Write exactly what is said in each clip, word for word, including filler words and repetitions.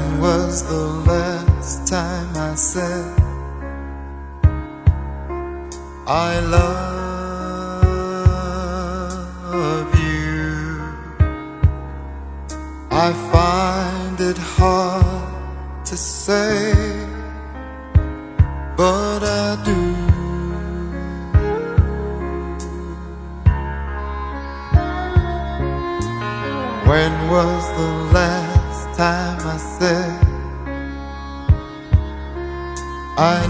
When was the last time I said I love you? I find it hard to say, but I do. When was the last time I said I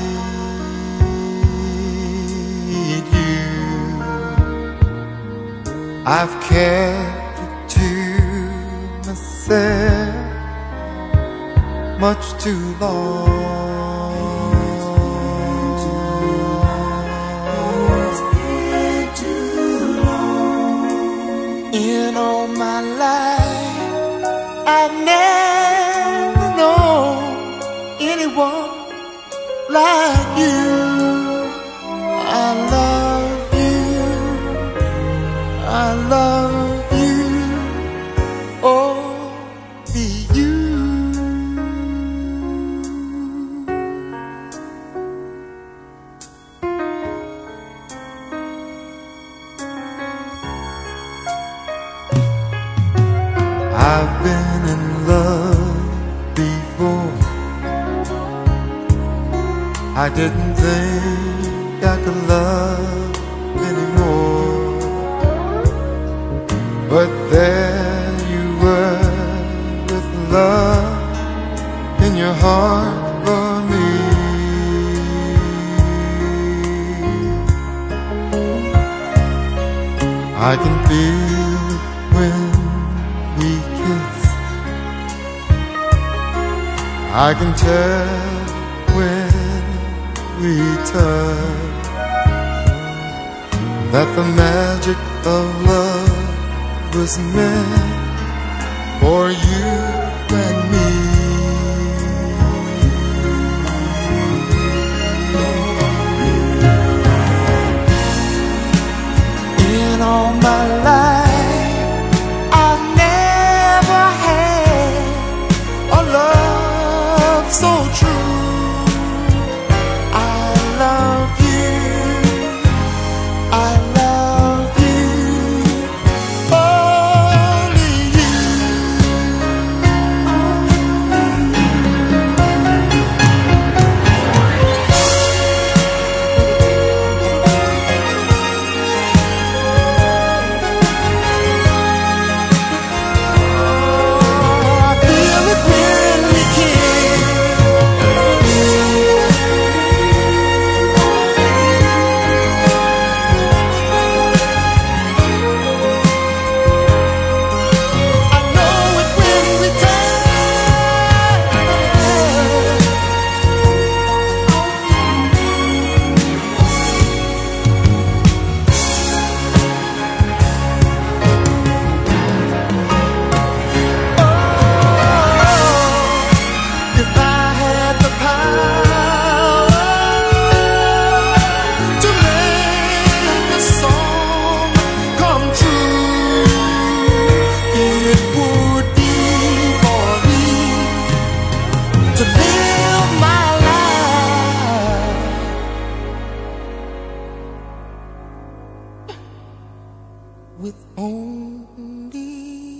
need you? I've kept it to myself much too long. In all my life, I've never known anyone like you. I love you, I love you, only you. I've been in love before. I didn't think I could love anymore, but there you were with love in your heart for me. I can feel it when we kiss. I can tell when we touch that the magic of love was meant for you and me. In all my life, I've never had a love so true. I love you, I love you, only you. I feel it when we kiss. I know it when we touch. Oh, if I had the power to make a song come true, it would be for me to live my life with only